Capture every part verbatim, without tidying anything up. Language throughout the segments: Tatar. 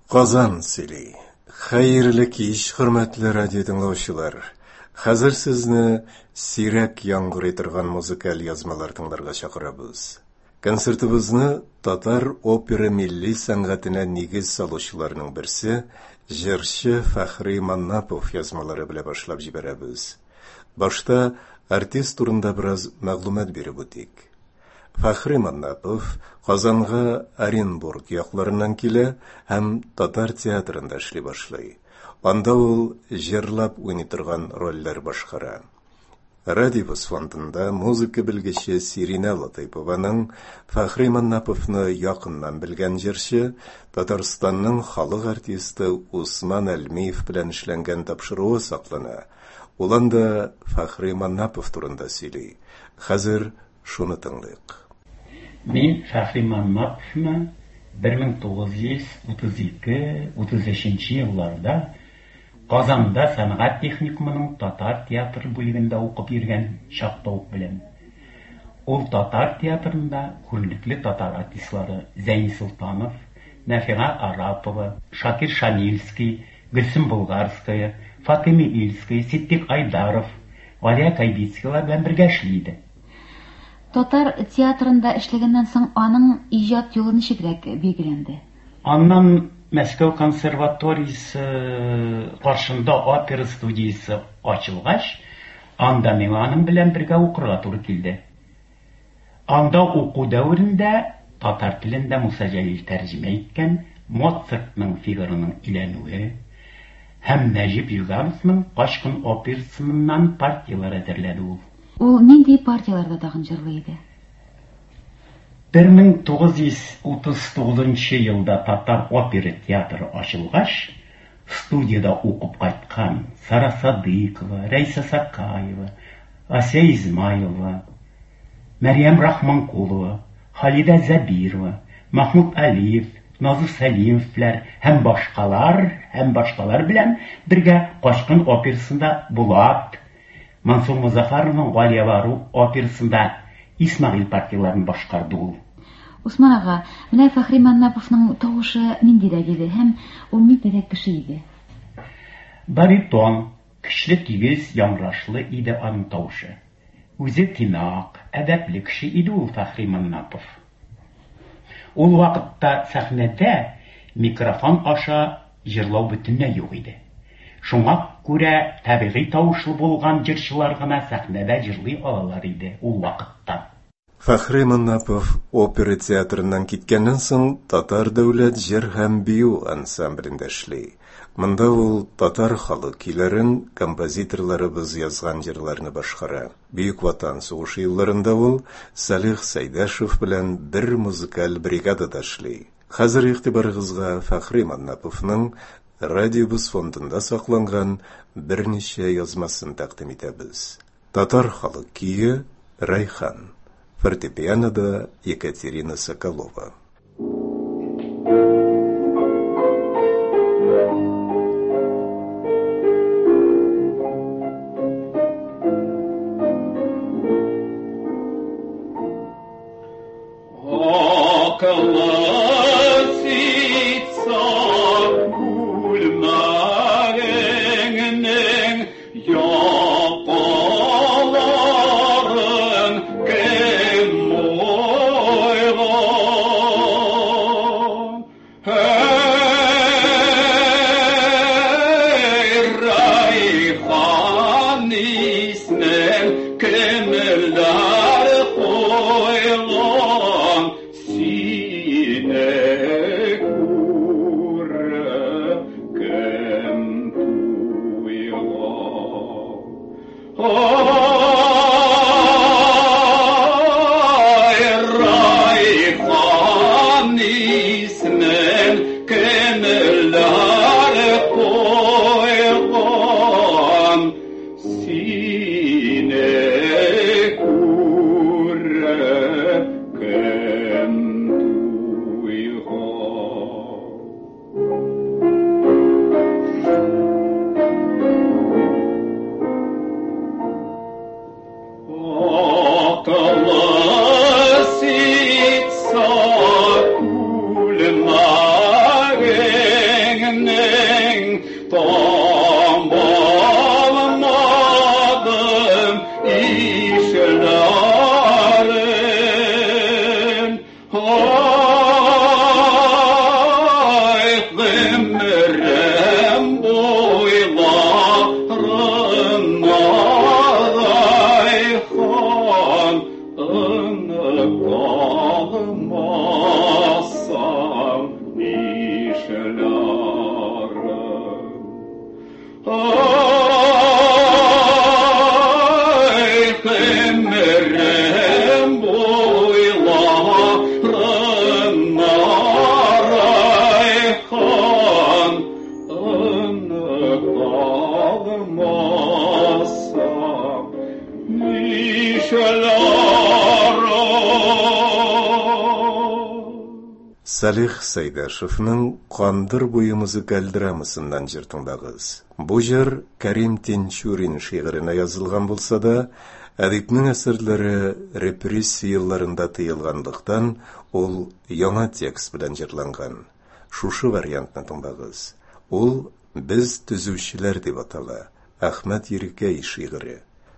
Казан сөйлей. Хәерле кич, хөрмәтле радио тыңлаучылар. Хәзер сезне сирәк яңгыр итергән музыкаль язмалар тыңларга чакырабыз. Концертыбызны татар опера милли сәнгатенә нигез салучыларның берсе, җырчы Фәхри Маннапов язмалары белән башлап җибәрәбез. Башта артист турында бераз мәгълүмат биреп үтик. Фәхри Маннапов Казанга Оренбург якларыннан килә һәм татар театрында эшли башлый. Анда ул җырлап уйный торган рольләр башкара. Радиобыз фондында музыка белгече Сирина Латыйпованың Фәхри Маннаповны якыннан белгән җырчы, Татарстанның халык артисты Усман Әлмиев белән эшләнгән тапшыруы саклана. Ул анда Фәхри Маннапов турында сөйли. Хәзер шуны тыңлыйк. Мин Фәхри Маннаповны бер мең тугыз йөз утыз ике - утыз өченче елларда Казанда сәнгать техникумының татар театры бүлегендә укып йөргән чакта ук беләм. Ул татар театрында күренекле татар артистлары Зәйни Султанов, Нәфига Арапова, Шакир Шамильский, Гөлсем Болгарская, Фатыма Ильская, Ситтик Айдаров, Галия Кайбицкийлар белән бергә эшлиде. Татар театрында эшләгәннән соң аның иҗат юлы ничегрәк билгеләнде? Аннан Мәскәү консерваториясе каршында опера студиясе ачылгач, анда миңа аның белән бергә укырга туры килде. Анда уку дәврендә татар телендә Муса Җәлил тәрҗемә иткән Моцартның Фигароның өйләнүе һәм Нәҗип Югановның Кашкын операсыннан партиялар әзерләде ул. Ул нинди партияларда тагын җырлый иде? бер мең тугыз йөз утыз тугызынчы елда татар опера театры ачылгач, студияда укып кайткан Сара Садыкова, Рәйсә Сакаева, Ася Измайлова, Мәрьям Рахманкулова, Халида Забирова, Махмуд Алиев, Назыр Сәлимовлар һәм башкалар, һәм башкалар белән бергә Кашкын операсында Булат, Мансур Музафаровның Галия Бару операсында Исмаил партияларын башкарды ул. Усман ага, менә Фәхри Маннаповның тавышы нинди дәлиле һәм ул ниндирәк кеше иде? Баритон, көчле тигез, яңрашлы иде аның тавышы. Үзе тинак, әдәпле кеше иде ул Фәхри Маннапов. Ул вакытта сәхнәдә микрофон аша җырлау бөтенләй юк иде. Шуңа күрә табигый тавышлы булган җырчылар гына сәхнәдә җырлый алалар иде ул вакытта. Фәхри Маннапов опера театрыннан киткәннән соң Татар дәүләт җыр һәм бию ансамблендә эшли. Монда ул татар халык көйләрен композиторларыбыз язган җырларны башкара. Бөек Ватан сугышы елларында ул Салих Сәйдәшев белән бер музыкаль бригадада эшли. Хәзер игътибарыгызга Фәхри Маннаповның радиобыз фондында сакланган берничә язмасын тәкъдим итәбез. Татар халык көе Райхан. Фортепианода Екатерина Соколова. Oh гомерем бойларына райхан ыныкалмасам нишелярым. Ай, гомерем бойларына райхан ыныкалмасам нишелярым. Салих Сайдашевның «Қандыр бойымызы кәлдірамысынан» жыр тыңдағыз. Бұл жыр Кәрим Тинчурин шиғырына язылған болса да, әдипнең әсәрләре репрессия елларында тыелгандыктан, ул яңа текст белән җырланган. Шушы вариантны тыңдагыз. Ул «Без төзүчеләр» дип атала. Әхмәт Йөркәй шигыре.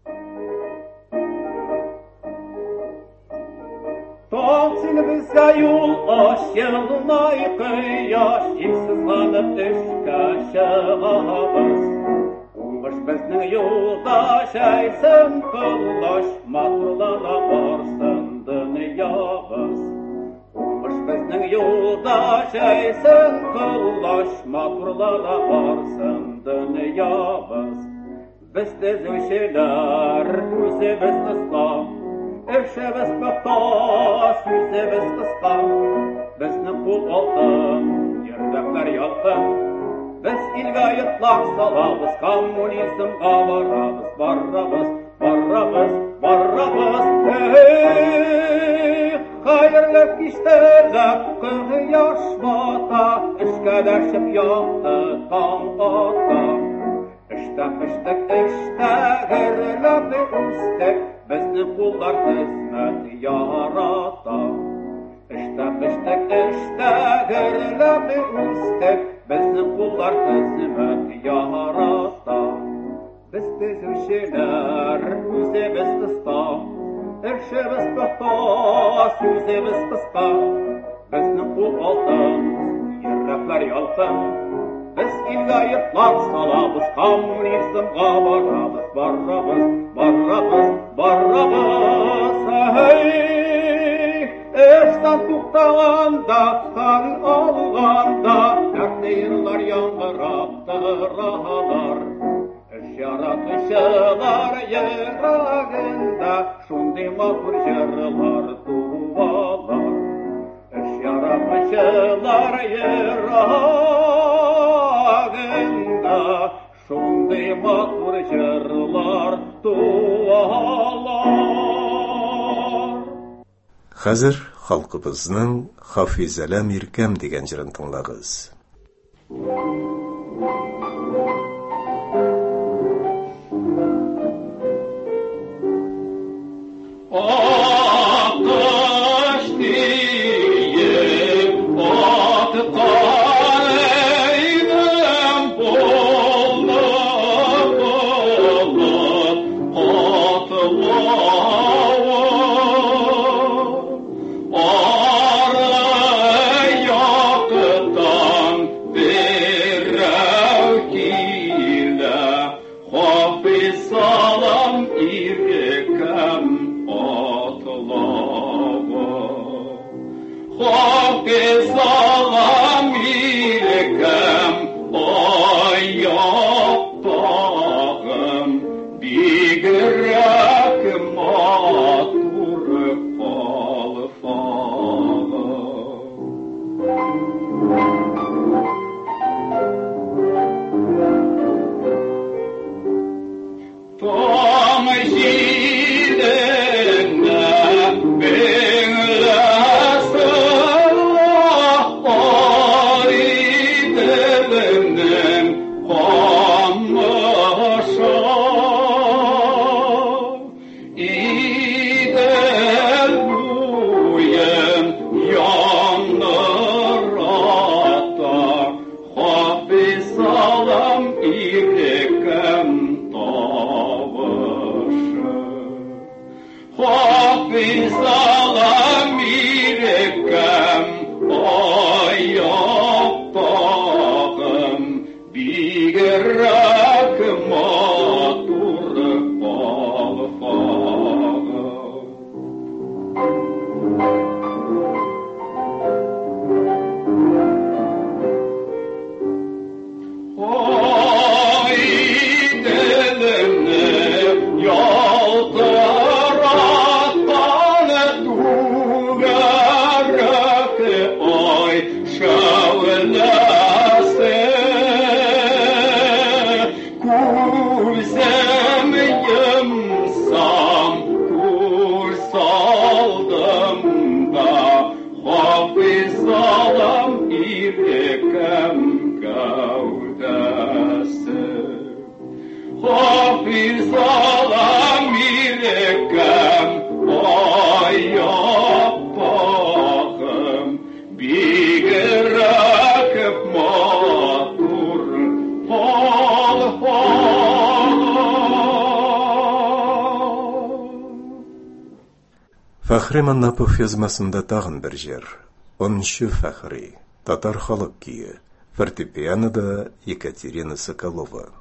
Таңсың бізге юл ашылмай қияш, ипсызланып ішке шығабыз. Уңыш біздің юлда жайсын қылаш, матурлана барсын дүниябыз. Уңыш біздің юлда жайсын қылаш, матурлана барсын дүниябыз. Біз төзүчеләр, үзебез қысқа, эшебез бактас, үзебез кыска. Безнең кул алтын, йөрәкләр ялкын. Без илгә йотлак салабыз, коммунизмга барабыз, барабыз, барабыз, барабыз. Эй, хәерле кичтәрдә кояш бата, эшкә дәшеп якты таң ата. Эштә пештек, эштә гөрләп үстек, безнең куллар хезмәт ярата. Эштә пештек, эштә гөрләп үстек, безнең куллар хезмәт ярата. Без төзүчеләр, үзебез кыска, эшебез бактас, үзебез кыска. Безнең кул алтын, йөрәкләр ялкын. Biz ilgə yıtlaq salabız, kommunizmga barabız, barabız, barabız, barabız. Hey, eşdən tuqtağanda, qan alğanda, dərtli yıllar yanqırab dırağalar. Eş yaratışılar yırağında, şunday matur jırlar duvalar. Eş yaratışılar yırağında, şunday matur jırlar duvalar. Хәзер халкыбызның Хафизәләм Иркәм дигән җырын тыңлагыз. Salam irkam Фәхри Маннапов язмасында тағын бір жер. Оныншы Фәхри, татар халық күйі. Фортепианода Екатерина Соколова.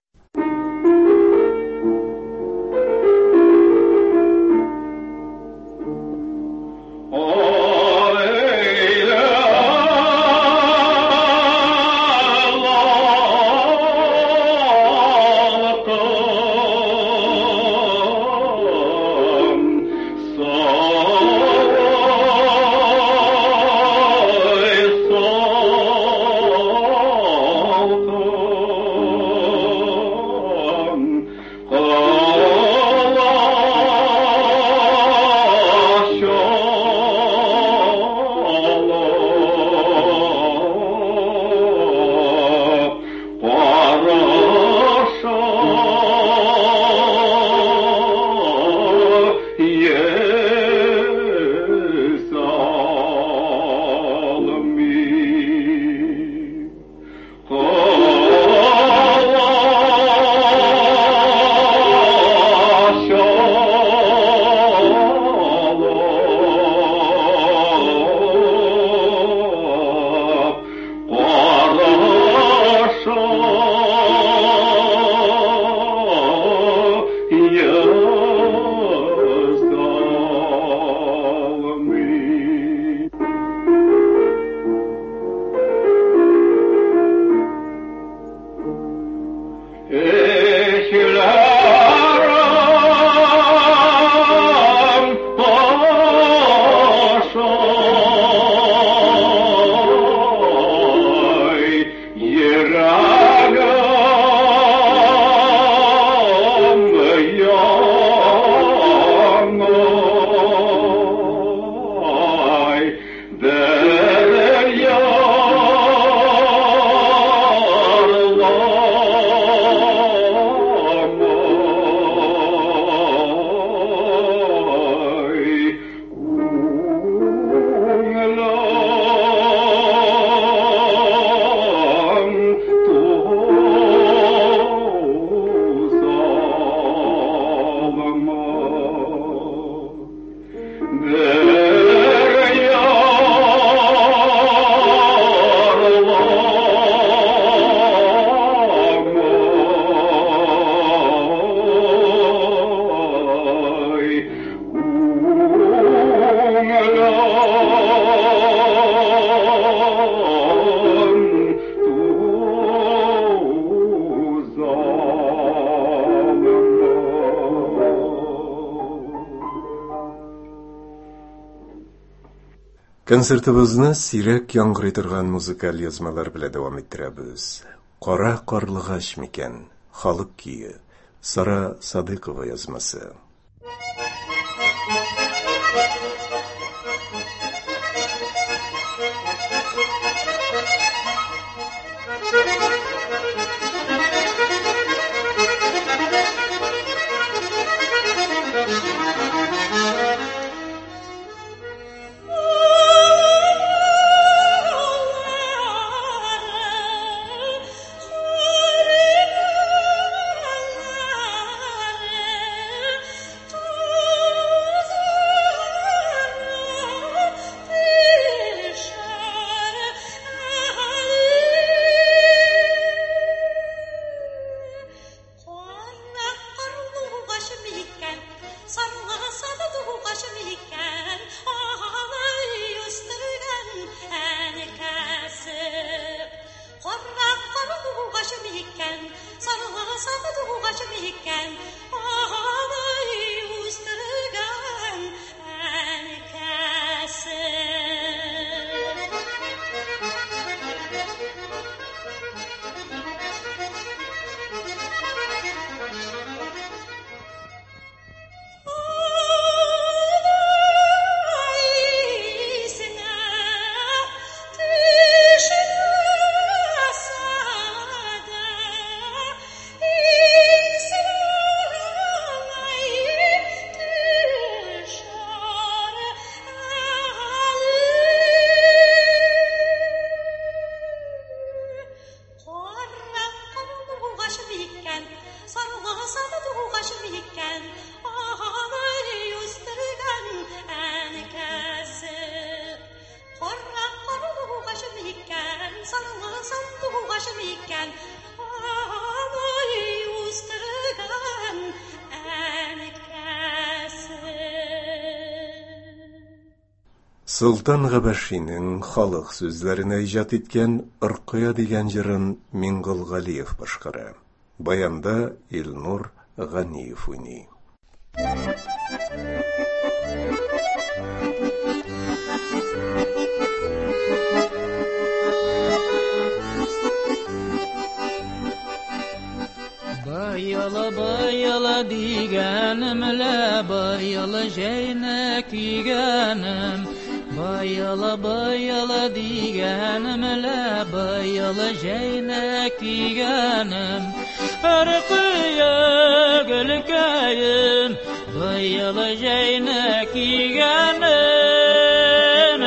Концертыбызны сирәк яңгырый торган музыкаль язмалар белән дәвам иттерәбез. Кара карлыгач микән, халык күйе, Сара Садыкова язмасы. икән, алай уздырган әнкәсе. Солтан Габашиның халық сүзләренә иҗат иткән Ыркыя дигән җырын Мингол Галиев башкара. Баянда Илнур Ганиев уйный. Bayılı bayılı digenimle bayılı jeyne kiygenim. Bayılı bayılı digenimle bayılı jeyne kiygenim. Irkıya gülkeyim bayılı jeyne kiygenim,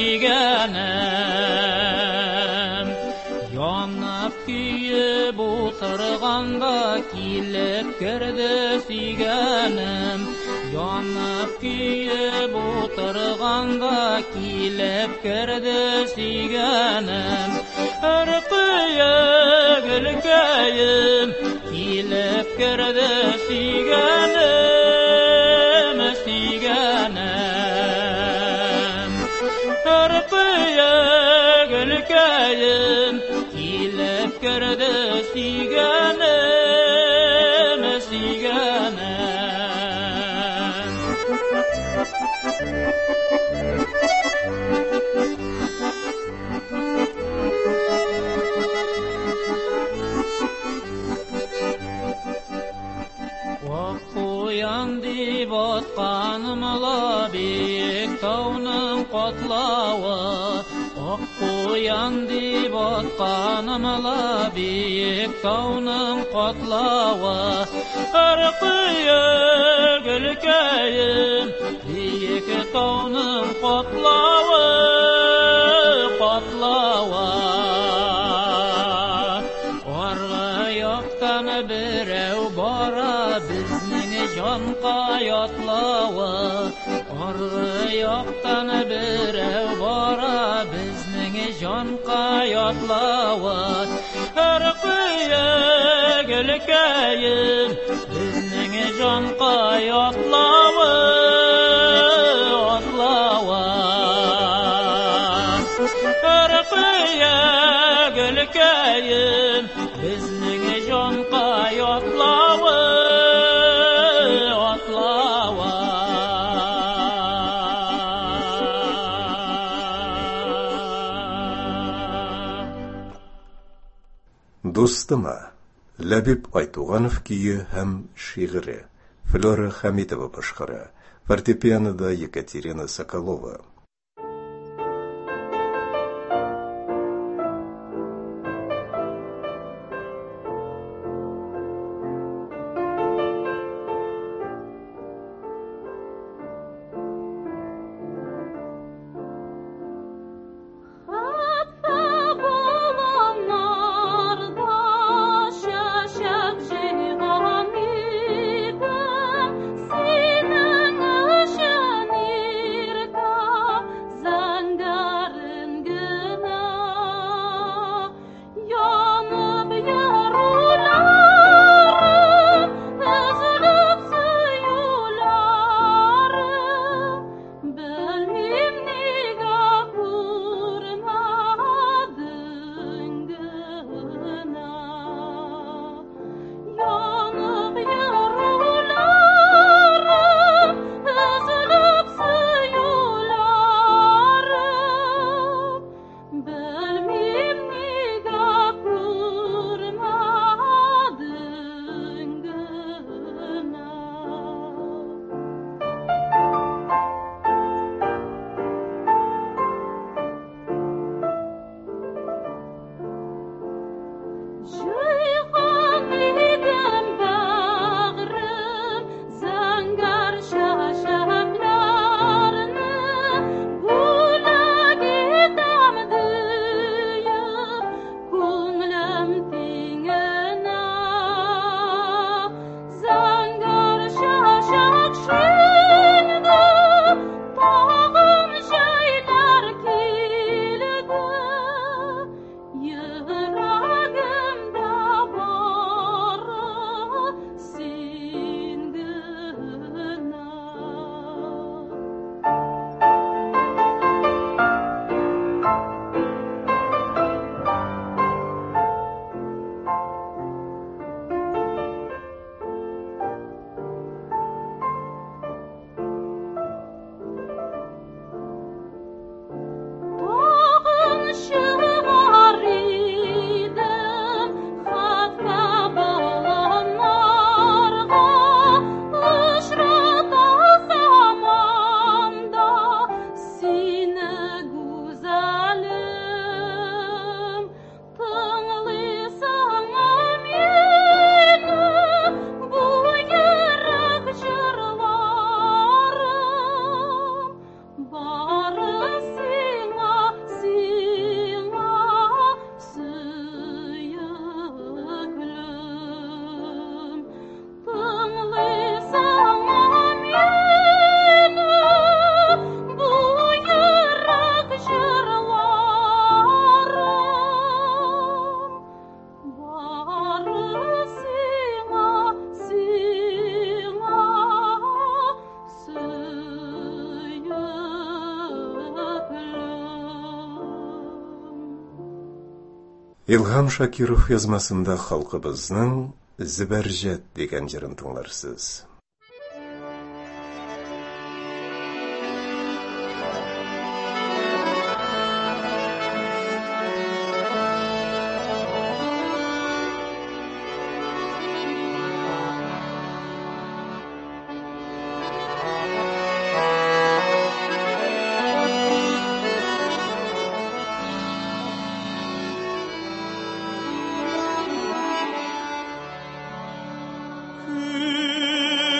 kiygenim. Yanıp kiyip oturganda kilip kirdi suyganim. Yanıp kiyip oturganda kilip kirdi suyganim. Irkıya gülkeyim kilip kirdi suyganim, suyganim. Irkıya gülkeyim kilip kirdi suyganim, suyganim. Qo'yan deb otqanimla bek tog'ning qotlovi. Oq qo'yan deb otqanimla bek tog'ning qotlovi. Irkıya gülkeyim bek tog'ning qotlovi, qotlovi. Orqa yoqdan birov bora bizning jonqa yotlovi. Orqa yoqdan birov bora bizning jonqa yotlovi. Irkıya gülkeyim bizning jonqa yotlovi, yotlovi. Irkıya gülkeyim bizning jonqa yotlovi, yotlovi. Достыма Ләбип Айтуганов күйі һәм шигыре. Флора Хамитова башкара. Фортепианода Екатерина Соколова. Yüragim Илгам Шакиров язмасында халкыбызның Зибәрҗәт дигән җырын тыңларсыз. Thank you.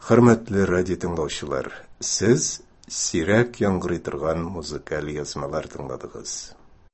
Хөрмәтле радио тыңлаучылар, сез сирәк яңгырый торган музыкаль язмалар тыңладыгыз.